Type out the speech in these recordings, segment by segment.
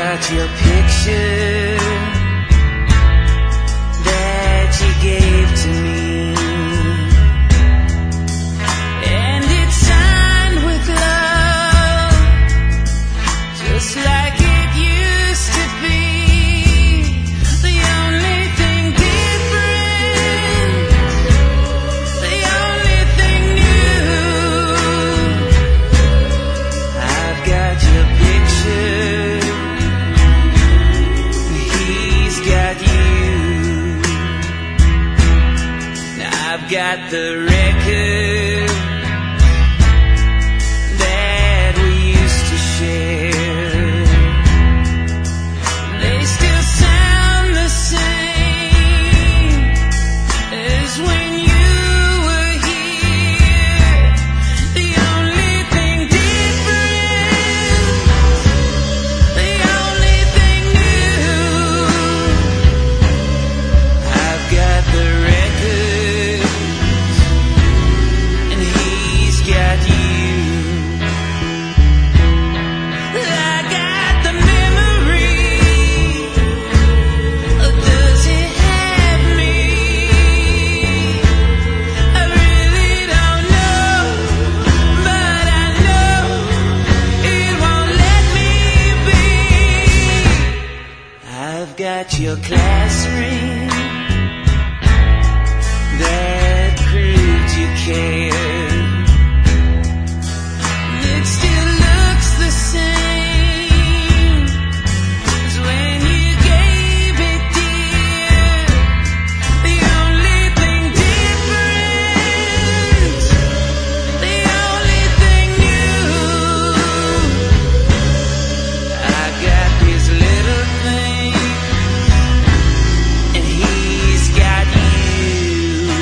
got your picture that you gave to me, and it's signed with love, just like it used to be. The only thing different, the only thing new, I've got your picture, he's got you. Now I've got the record that we used to share. They still sound the same as when you were here. The only thing different, the only thing new, I've got the record and he's got you. I got the memory, or does it have me? I really don't know, but I know it won't let me be. I've got your class ring that proved you cared. It still looks the same as when you gave it, dear. The only thing different, the only thing new, I got these little things and he's got you.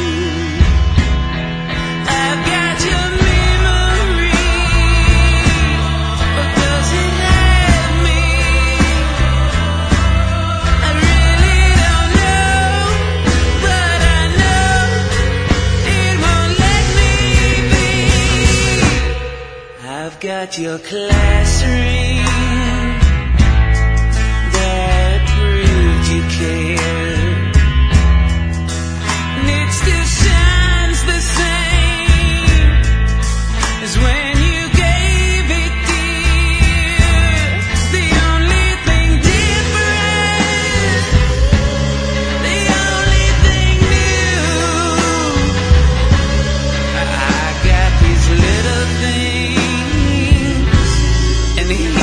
I've got your memory, but does it have me? I really don't know, but I know it won't let me be. I've got your class ring that proved you cared, and it still shines the same as when you gave it, dear. The only thing different, the only thing new, I got these little things and